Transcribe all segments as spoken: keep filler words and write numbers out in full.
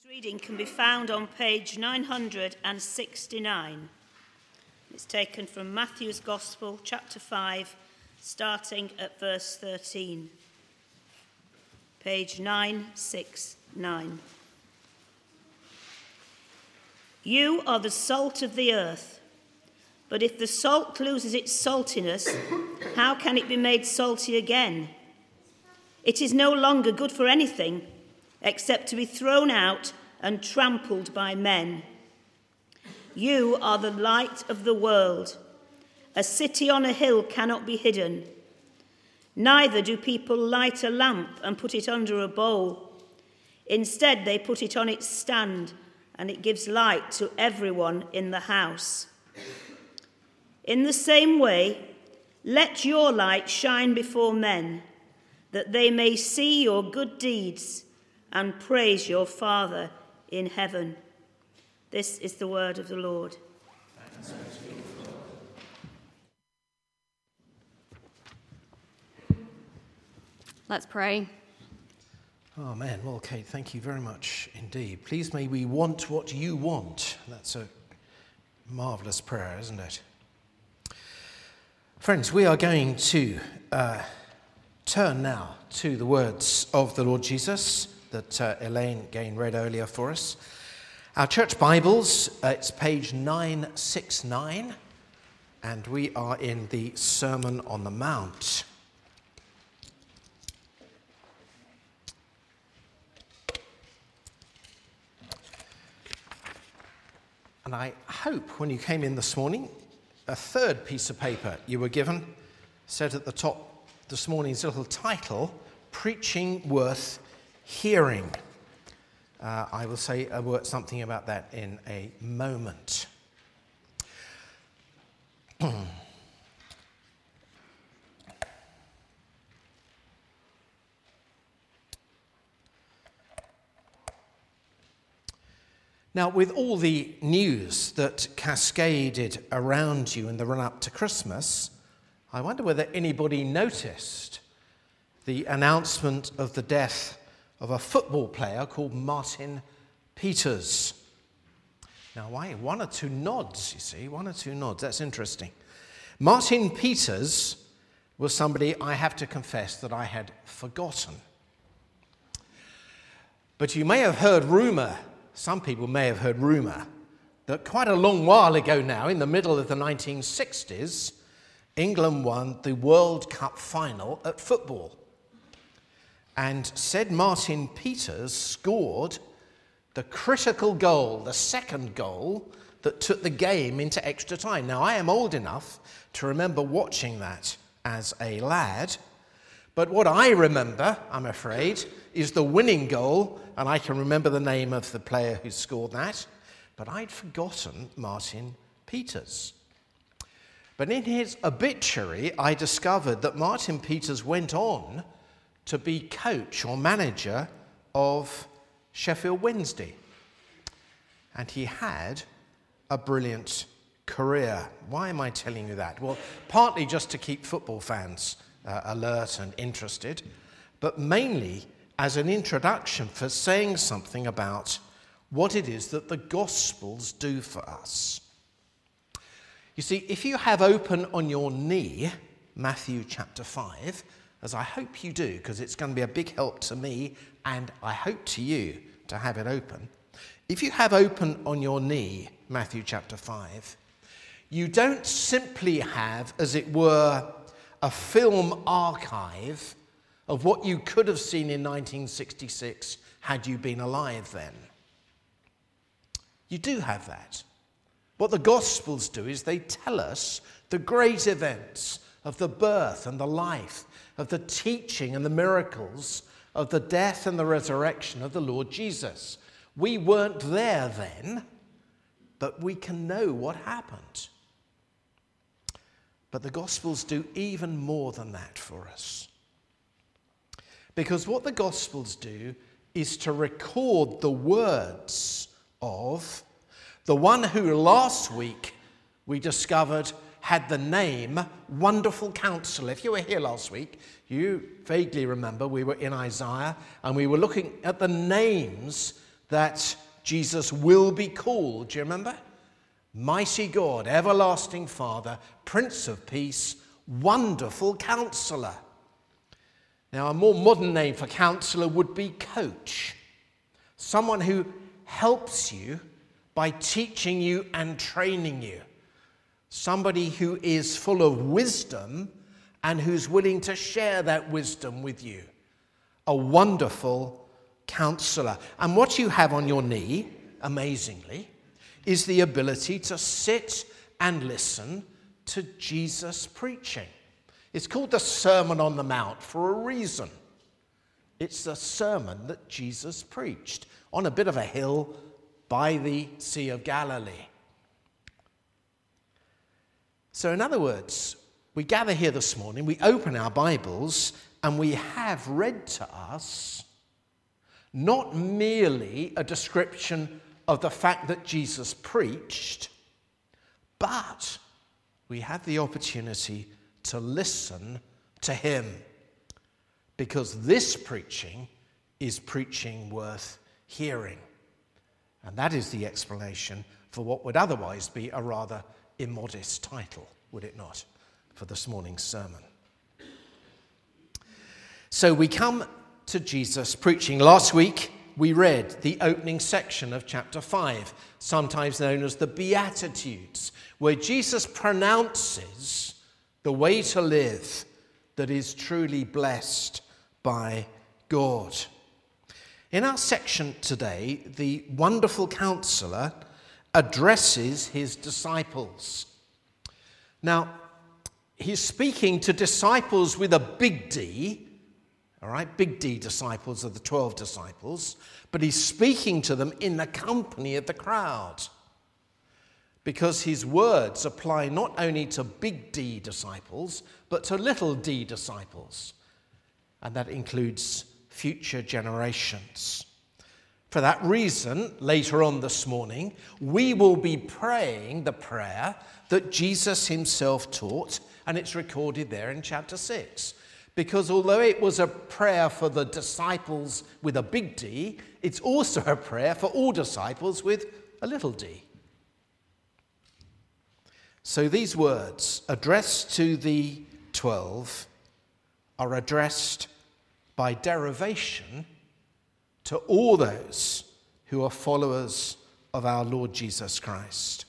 Reading can be found on page nine hundred sixty-nine. It's taken from Matthew's Gospel, chapter five, starting at verse thirteen. Page nine sixty-nine. You are the salt of the earth, but if the salt loses its saltiness, how can it be made salty again? It is no longer good for anything except to be thrown out and trampled by men. You are the light of the world. A city on a hill cannot be hidden. Neither do people light a lamp and put it under a bowl. Instead, they put it on its stand, and it gives light to everyone in the house. In the same way, let your light shine before men, that they may see your good deeds and praise your Father in heaven. This is the word of the Lord. Let's pray. Amen. Well, Kate, thank you very much indeed. Please may we want what you want. That's a marvellous prayer, isn't it? Friends, we are going to uh, turn now to the words of the Lord Jesus that uh, Elaine Gain read earlier for us. Our church Bibles, uh, it's page nine sixty-nine, and we are in the Sermon on the Mount. And I hope when you came in this morning, a third piece of paper you were given said at the top this morning's little title, Preaching Worth Hearing. Uh, I will say a word, something about that in a moment. Now, with all the news that cascaded around you in the run-up to Christmas, I wonder whether anybody noticed the announcement of the death of a football player called Martin Peters. Now, why? One or two nods, you see, one or two nods. That's interesting. Martin Peters was somebody, I have to confess, that I had forgotten. But you may have heard rumour, some people may have heard rumour, that quite a long while ago now, in the middle of the nineteen sixties, England won the World Cup final at football. And said Martin Peters scored the critical goal, the second goal, that took the game into extra time. Now, I am old enough to remember watching that as a lad, but what I remember, I'm afraid, is the winning goal, and I can remember the name of the player who scored that, but I'd forgotten Martin Peters. But in his obituary, I discovered that Martin Peters went on to be coach or manager of Sheffield Wednesday. And he had a brilliant career. Why am I telling you that? Well, partly just to keep football fans uh, alert and interested, but mainly as an introduction for saying something about what it is that the Gospels do for us. You see, if you have open on your knee Matthew chapter five, as I hope you do, because it's going to be a big help to me, and I hope to you to have it open. If you have open on your knee Matthew chapter five, you don't simply have, as it were, a film archive of what you could have seen in nineteen sixty-six had you been alive then. You do have that. What the Gospels do is they tell us the great events of the birth and the life, of the teaching and the miracles, of the death and the resurrection of the Lord Jesus. We weren't there then, but we can know what happened. But the Gospels do even more than that for us. Because what the Gospels do is to record the words of the one who last week we discovered had the name Wonderful Counselor. If you were here last week, you vaguely remember we were in Isaiah and we were looking at the names that Jesus will be called, do you remember? Mighty God, everlasting Father, Prince of Peace, Wonderful Counselor. Now, a more modern name for counselor would be coach. Someone who helps you by teaching you and training you. Somebody who is full of wisdom and who's willing to share that wisdom with you. A wonderful counselor. And what you have on your knee, amazingly, is the ability to sit and listen to Jesus preaching. It's called the Sermon on the Mount for a reason. It's the sermon that Jesus preached on a bit of a hill by the Sea of Galilee. So in other words, we gather here this morning, we open our Bibles, and we have read to us not merely a description of the fact that Jesus preached, but we have the opportunity to listen to him, because this preaching is preaching worth hearing. And that is the explanation for what would otherwise be a rather immodest title, would it not, for this morning's sermon. So we come to Jesus preaching. Last week we read the opening section of chapter five, sometimes known as the Beatitudes, where Jesus pronounces the way to live that is truly blessed by God. In our section today, the wonderful counselor addresses his disciples. Now, he's speaking to disciples with a big D, all right, big D disciples are the twelve disciples, but he's speaking to them in the company of the crowd, because his words apply not only to big D disciples, but to little d disciples, and that includes future generations. For that reason, later on this morning, we will be praying the prayer that Jesus himself taught, and it's recorded there in chapter six. Because although it was a prayer for the disciples with a big D, it's also a prayer for all disciples with a little d. So these words addressed to the twelve are addressed by derivation to all those who are followers of our Lord Jesus Christ.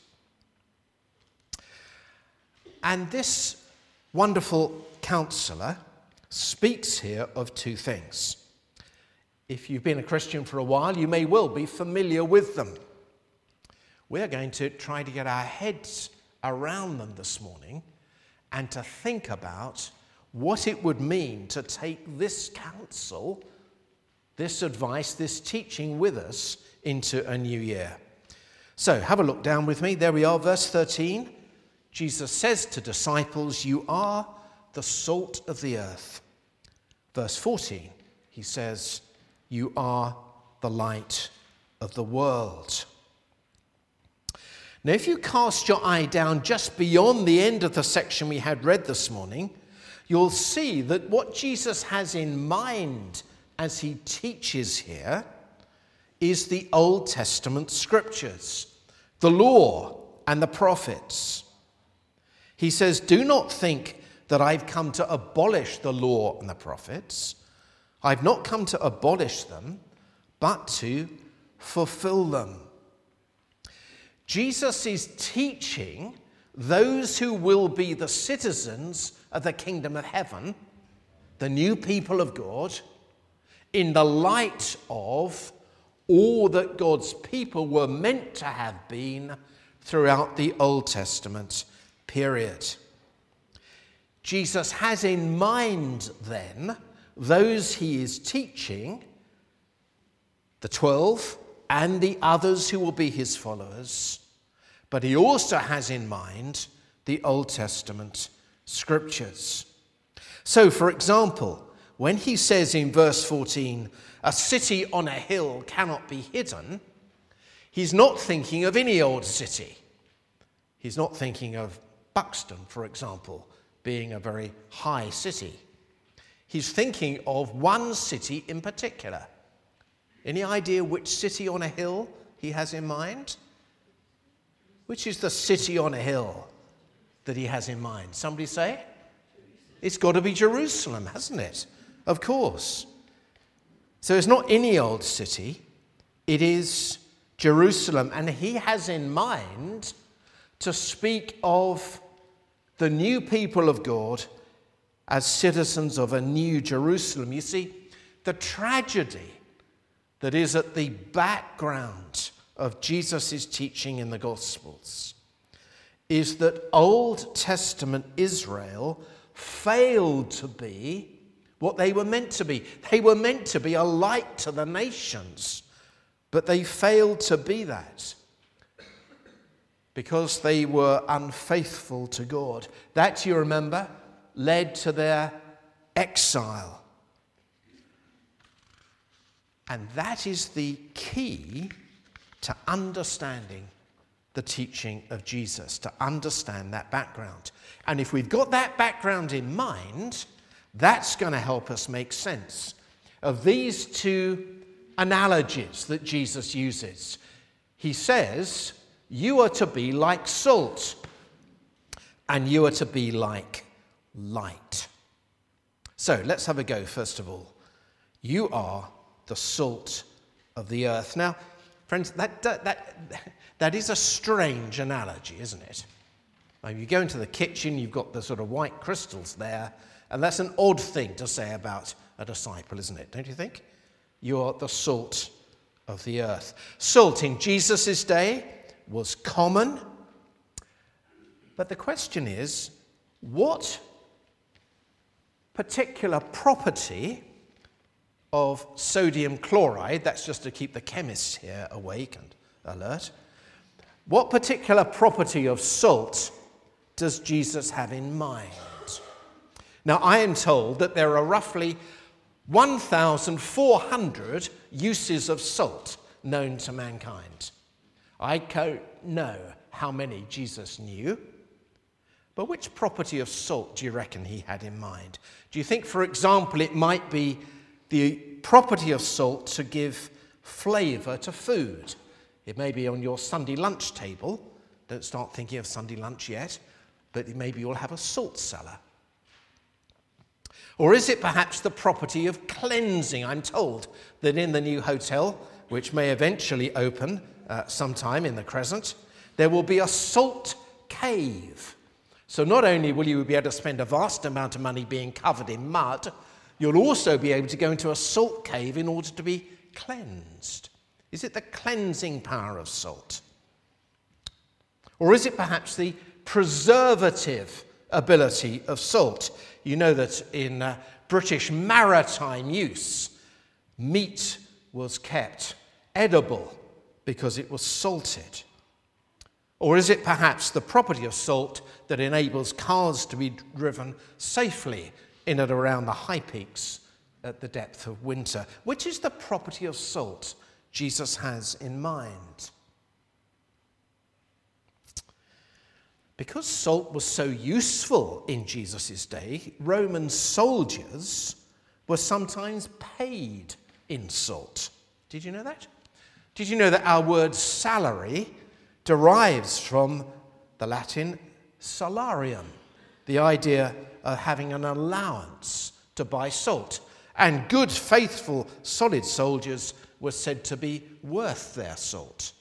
And this wonderful counselor speaks here of two things. If you've been a Christian for a while, you may well be familiar with them. We're going to try to get our heads around them this morning and to think about what it would mean to take this counsel, this advice, this teaching with us into a new year. So have a look down with me. There we are, verse thirteen. Jesus says to disciples, "You are the salt of the earth." Verse fourteen, he says, "You are the light of the world." Now, if you cast your eye down just beyond the end of the section we had read this morning, you'll see that what Jesus has in mind as he teaches here is the Old Testament scriptures, the law and the prophets. He says, "Do not think that I've come to abolish the law and the prophets. I've not come to abolish them, but to fulfill them." Jesus is teaching those who will be the citizens of the kingdom of heaven, the new people of God, in the light of all that God's people were meant to have been throughout the Old Testament period. Jesus has in mind then those he is teaching, the twelve and the others who will be his followers, but he also has in mind the Old Testament scriptures. So, for example, when he says in verse fourteen, "A city on a hill cannot be hidden," he's not thinking of any old city. He's not thinking of Buxton, for example, being a very high city. He's thinking of one city in particular, Any idea which city on a hill he has in mind? Which is the city on a hill that he has in mind? Somebody say? It's got to be Jerusalem, hasn't it? Of course. So it's not any old city. It is Jerusalem. And he has in mind to speak of the new people of God as citizens of a new Jerusalem. You see, the tragedy that is at the background of Jesus' teaching in the Gospels is that Old Testament Israel failed to be what they were meant to be. They were meant to be a light to the nations, but they failed to be that because they were unfaithful to God. That, you remember, led to their exile. And that is the key to understanding the teaching of Jesus, to understand that background. And if we've got that background in mind, that's going to help us make sense of these two analogies that Jesus uses. He says, you are to be like salt, and you are to be like light. So let's have a go, first of all. You are the salt of the earth. Now, friends, that, that, that, that is a strange analogy, isn't it? Now, you go into the kitchen, you've got the sort of white crystals there, and that's an odd thing to say about a disciple, isn't it? Don't you think? You're the salt of the earth. Salt in Jesus' day was common, but the question is, what particular property of sodium chloride, that's just to keep the chemists here awake and alert, what particular property of salt does Jesus have in mind? Now, I am told that there are roughly one thousand four hundred uses of salt known to mankind. I don't know how many Jesus knew, but which property of salt do you reckon he had in mind? Do you think, for example, it might be the property of salt to give flavour to food? It may be on your Sunday lunch table. Don't start thinking of Sunday lunch yet, but maybe you'll have a salt cellar. Or is it perhaps the property of cleansing? I'm told that in the new hotel, which may eventually open uh, sometime in the Crescent, there will be a salt cave. So not only will you be able to spend a vast amount of money being covered in mud, you'll also be able to go into a salt cave in order to be cleansed. Is it the cleansing power of salt? Or is it perhaps the preservative ability of salt? You know that in uh, British maritime use, meat was kept edible because it was salted. Or is it perhaps the property of salt that enables cars to be driven safely in and around the high peaks at the depth of winter? Which is the property of salt Jesus has in mind? Because salt was so useful in Jesus' day, Roman soldiers were sometimes paid in salt. Did you know that? Did you know that our word salary derives from the Latin salarium, the idea of having an allowance to buy salt? And good, faithful, solid soldiers were said to be worth their salt.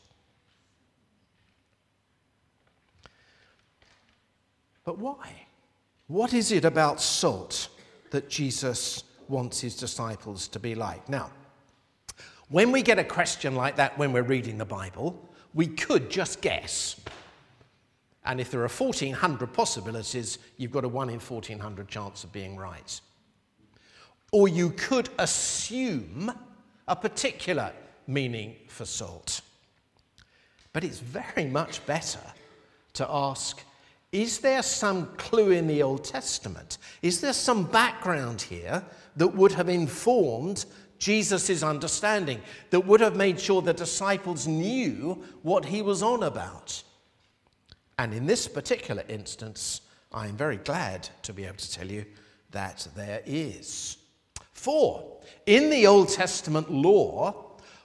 But why? What is it about salt that Jesus wants his disciples to be like? Now, when we get a question like that when we're reading the Bible, we could just guess. And if there are fourteen hundred possibilities, you've got a one in fourteen hundred chance of being right. Or you could assume a particular meaning for salt. But it's very much better to ask, is there some clue in the Old Testament? Is there some background here that would have informed Jesus' understanding, that would have made sure the disciples knew what he was on about? And in this particular instance, I'm very glad to be able to tell you that there is. For in the Old Testament law,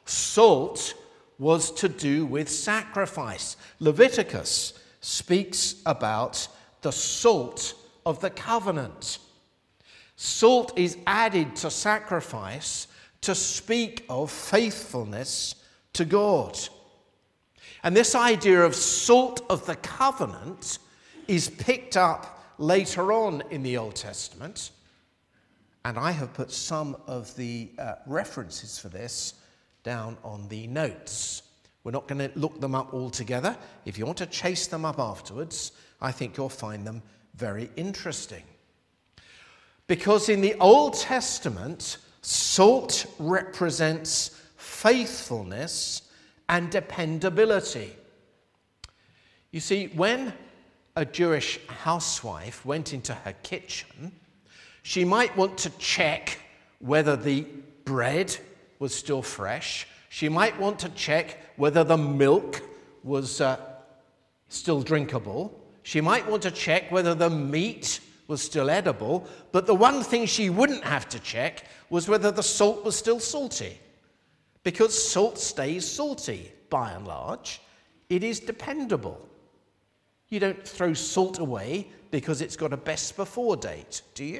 Salt was to do with sacrifice. Leviticus speaks about the salt of the covenant. Salt is added to sacrifice to speak of faithfulness to God. And this idea of salt of the covenant is picked up later on in the Old Testament. And I have put some of the uh, references for this down on the notes. We're not going to look them up all together. If you want to chase them up afterwards, I think you'll find them very interesting. Because in the Old Testament, salt represents faithfulness and dependability. You see, when a Jewish housewife went into her kitchen, she might want to check whether the bread was still fresh. She might want to check whether the milk was uh, still drinkable. She might want to check whether the meat was still edible. But the one thing she wouldn't have to check was whether the salt was still salty. Because salt stays salty, by and large. It is dependable. You don't throw salt away because it's got a best before date, do you?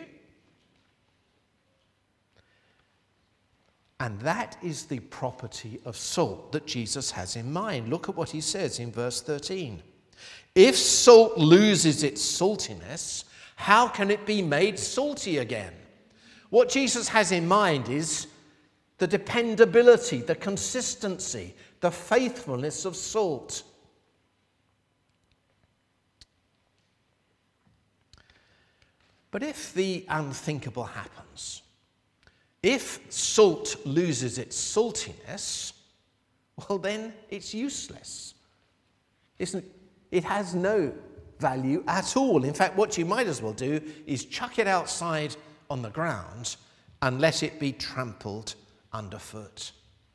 And that is the property of salt that Jesus has in mind. Look at what he says in verse thirteen. If salt loses its saltiness, how can it be made salty again? What Jesus has in mind is the dependability, the consistency, the faithfulness of salt. But if the unthinkable happens, if salt loses its saltiness, well then it's useless. Isn't it? It has no value at all. In fact, what you might as well do is chuck it outside on the ground and let it be trampled underfoot.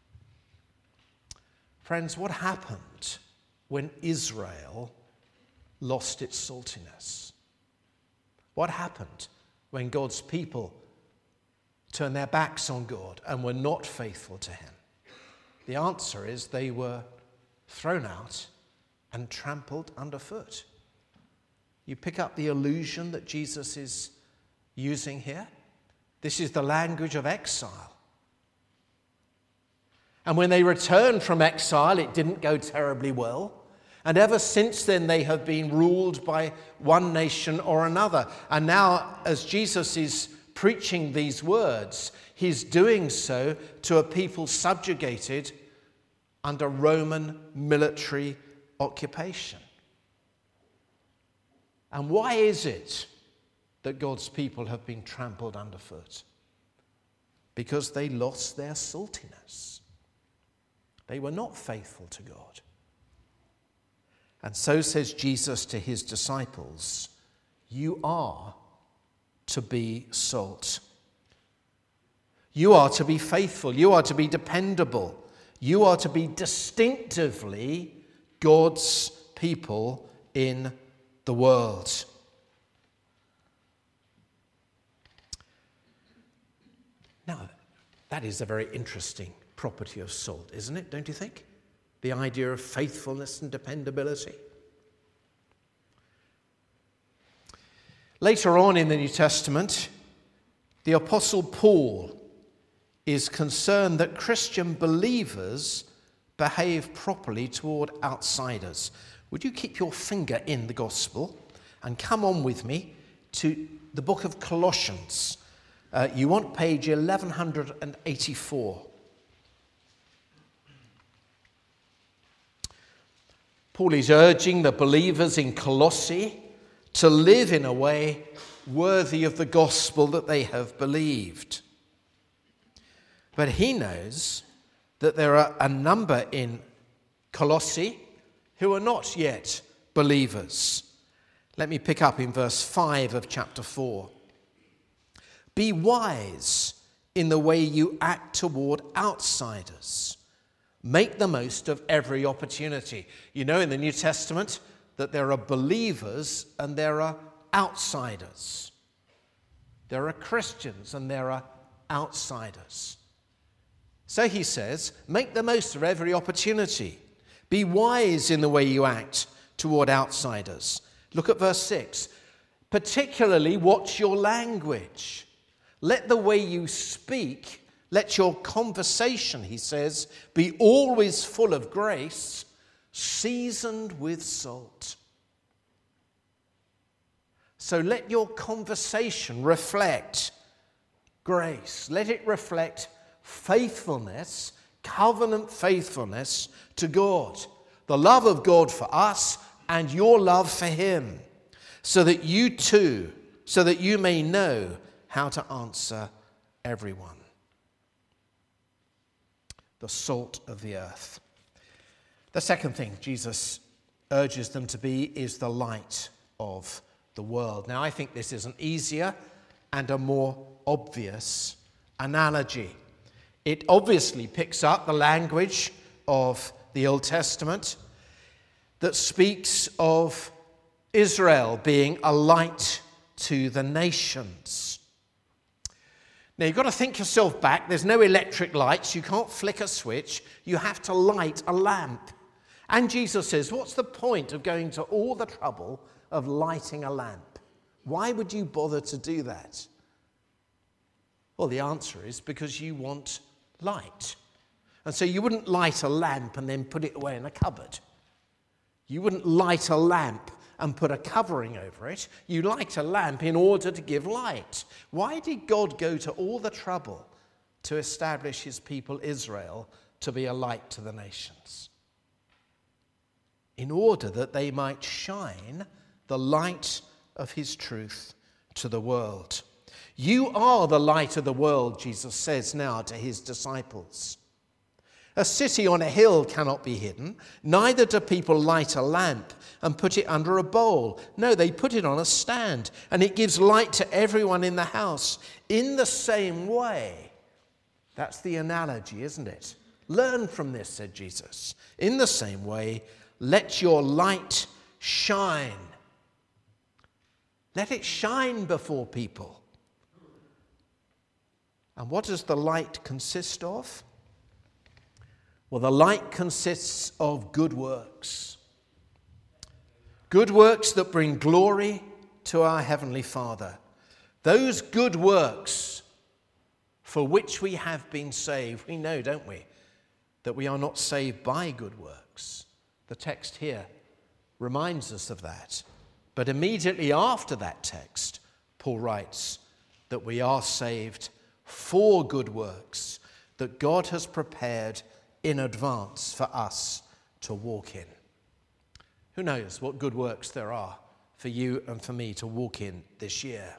Friends, what happened when Israel lost its saltiness? What happened when God's people turned their backs on God and were not faithful to him? The answer is they were thrown out and trampled underfoot. You pick up the allusion that Jesus is using here. This is the language of exile. And when they returned from exile, it didn't go terribly well. And ever since then, they have been ruled by one nation or another. And now, as Jesus is preaching these words, he's doing so to a people subjugated under Roman military occupation. And why is it that God's people have been trampled underfoot? Because they lost their saltiness. They were not faithful to God. And so says Jesus to his disciples, you are to be salt. You are to be faithful. You are to be dependable. You are to be distinctively God's people in the world. Now, that is a very interesting property of salt, isn't it? Don't you think? The idea of faithfulness and dependability. Later on in the New Testament, the Apostle Paul is concerned that Christian believers behave properly toward outsiders. Would you keep your finger in the gospel and come on with me to the book of Colossians? Uh, you want page eleven eighty-four. Paul is urging the believers in Colossae to live in a way worthy of the gospel that they have believed. But he knows that there are a number in Colossae who are not yet believers. Let me pick up in verse five of chapter four. Be wise in the way you act toward outsiders. Make the most of every opportunity. You know in the New Testament that there are believers and there are outsiders. There are Christians and there are outsiders. So he says, make the most of every opportunity. Be wise in the way you act toward outsiders. Look at verse six. Particularly watch your language. Let the way you speak, let your conversation, he says, be always full of grace, seasoned with salt. So let your conversation reflect grace. Let it reflect faithfulness, covenant faithfulness to God. The love of God for us and your love for him. So that you too, so that you may know how to answer everyone. The salt of the earth. The second thing Jesus urges them to be is the light of the world. Now, I think this is an easier and a more obvious analogy. It obviously picks up the language of the Old Testament that speaks of Israel being a light to the nations. Now, you've got to think yourself back. There's no electric lights. You can't flick a switch. You have to light a lamp. And Jesus says, what's the point of going to all the trouble of lighting a lamp? Why would you bother to do that? Well, the answer is because you want light. And so you wouldn't light a lamp and then put it away in a cupboard. You wouldn't light a lamp and put a covering over it. You light a lamp in order to give light. Why did God go to all the trouble to establish his people Israel to be a light to the nations? In order that they might shine the light of his truth to the world. You are the light of the world, Jesus says now to his disciples. A city on a hill cannot be hidden, neither do people light a lamp and put it under a bowl. No, they put it on a stand, and it gives light to everyone in the house. In the same way, that's the analogy, isn't it? Learn from this, said Jesus. In the same way, let your light shine. Let it shine before people. And what does the light consist of? Well, the light consists of good works. Good works that bring glory to our Heavenly Father. Those good works for which we have been saved. We know, don't we, that we are not saved by good works. The text here reminds us of that. But immediately after that text, Paul writes that we are saved for good works that God has prepared in advance for us to walk in. Who knows what good works there are for you and for me to walk in this year?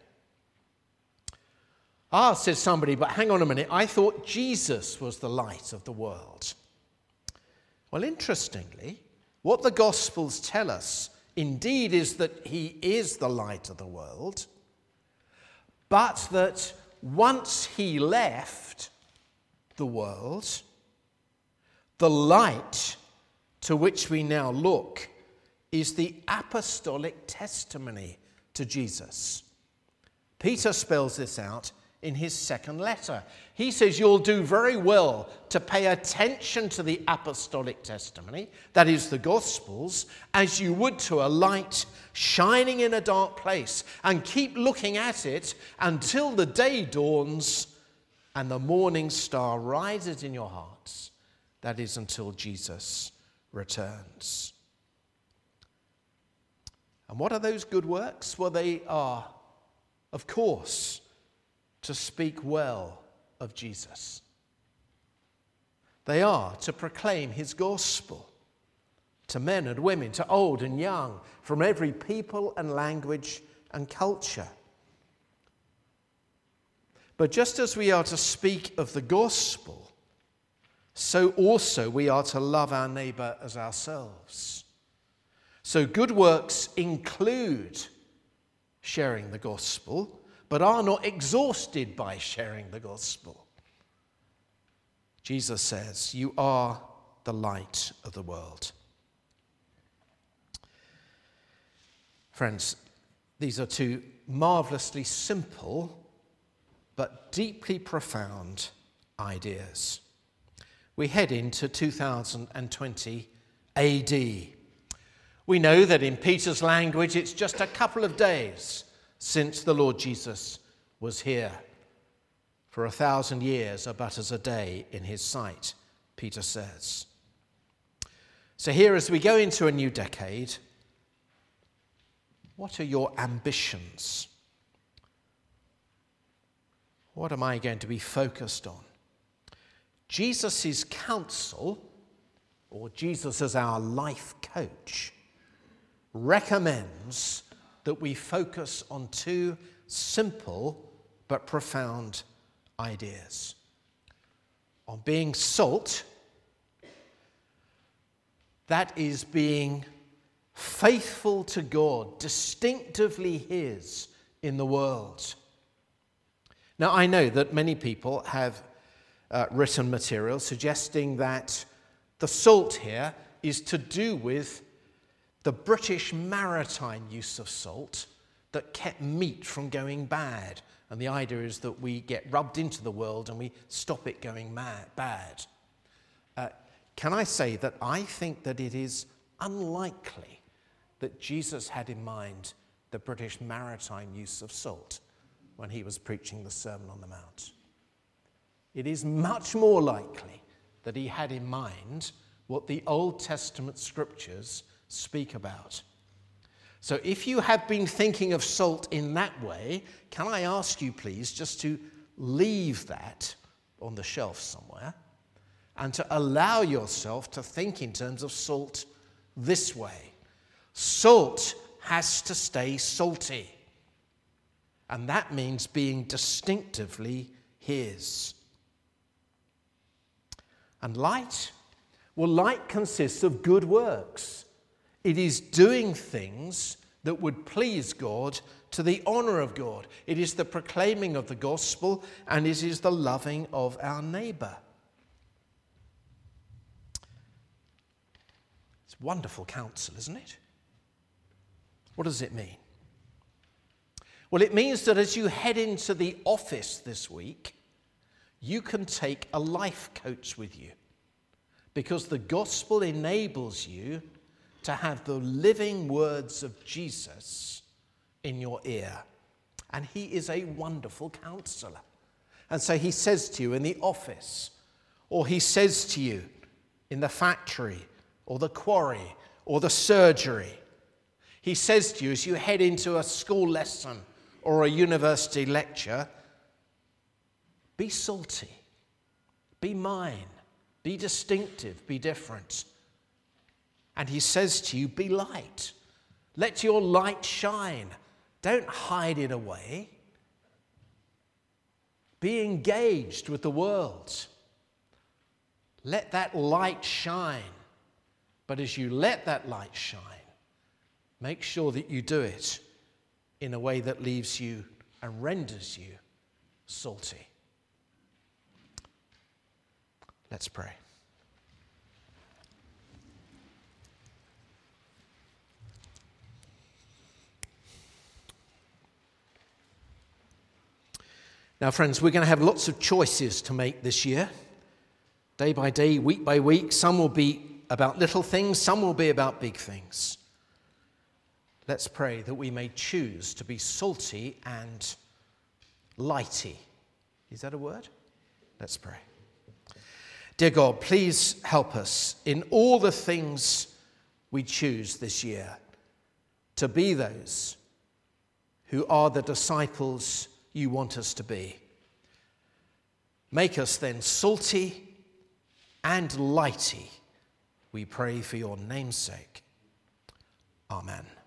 Ah, says somebody, but hang on a minute, I thought Jesus was the light of the world. Well, interestingly, what the Gospels tell us indeed is that he is the light of the world, but that once he left the world, the light to which we now look is the apostolic testimony to Jesus. Peter spells this out in his second letter. He says you'll do very well to pay attention to the apostolic testimony, that is the Gospels, as you would to a light shining in a dark place, and keep looking at it until the day dawns and the morning star rises in your hearts. That is until Jesus returns. And what are those good works? Well, they are, of course, to speak well of Jesus. They are to proclaim his gospel to men and women, to old and young, from every people and language and culture. But just as we are to speak of the gospel, so also we are to love our neighbour as ourselves. So good works include sharing the gospel, but are not exhausted by sharing the gospel. Jesus says, you are the light of the world. Friends, these are two marvelously simple but deeply profound ideas. we head into two thousand twenty A D. We know that in Peter's language, it's just a couple of days since the Lord Jesus was here. For a thousand years are but as a day in his sight, Peter says. So here, as we go into a new decade, what are your ambitions? What am I going to be focused on? Jesus' counsel, or Jesus as our life coach, recommends that we focus on two simple but profound ideas. On being salt, that is being faithful to God, distinctively his in the world. Now, I know that many people have uh, written material suggesting that the salt here is to do with the British maritime use of salt that kept meat from going bad. And the idea is that we get rubbed into the world and we stop it going mad, bad. Uh, can I say that I think that it is unlikely that Jesus had in mind the British maritime use of salt when he was preaching the Sermon on the Mount. It is much more likely that he had in mind what the Old Testament scriptures speak about. So if you have been thinking of salt in that way, can I ask you please just to leave that on the shelf somewhere and to allow yourself to think in terms of salt this way. Salt has to stay salty. And that means being distinctively his. And light? Well, light consists of good works. It is doing things that would please God to the honor of God. It is the proclaiming of the gospel, and it is the loving of our neighbor. It's wonderful counsel, isn't it? What does it mean? Well, it means that as you head into the office this week, you can take a life coach with you, because the gospel enables you to have the living words of Jesus in your ear. And he is a wonderful counselor. And so he says to you in the office, or he says to you in the factory, or the quarry, or the surgery. He says to you as you head into a school lesson or a university lecture, be salty, be mine, be distinctive, be different. And he says to you, be light. Let your light shine. Don't hide it away. Be engaged with the world. Let that light shine. But as you let that light shine, make sure that you do it in a way that leaves you and renders you salty. Let's pray. Now, friends, we're going to have lots of choices to make this year, day by day, week by week. Some will be about little things, some will be about big things. Let's pray that we may choose to be salty and lighty. Is that a word? Let's pray. Dear God, please help us in all the things we choose this year to be those who are the disciples you want us to be. Make us then salty and lighty, we pray for your name's sake. Amen.